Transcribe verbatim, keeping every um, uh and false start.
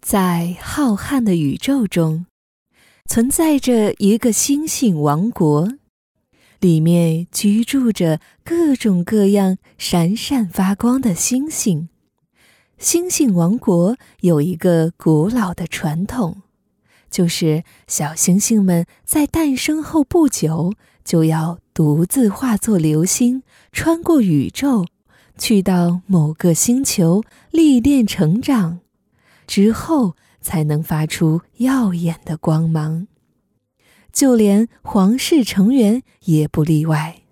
在浩瀚的宇宙中，存在着一个星星王国，里面居住着各种各样闪闪发光的星星。星星王国有一个古老的传统，就是小星星们在诞生后不久，就要独自化作流星，穿过宇宙，去到某个星球历练成长，之后才能发出耀眼的光芒。就连皇室成员也不例外。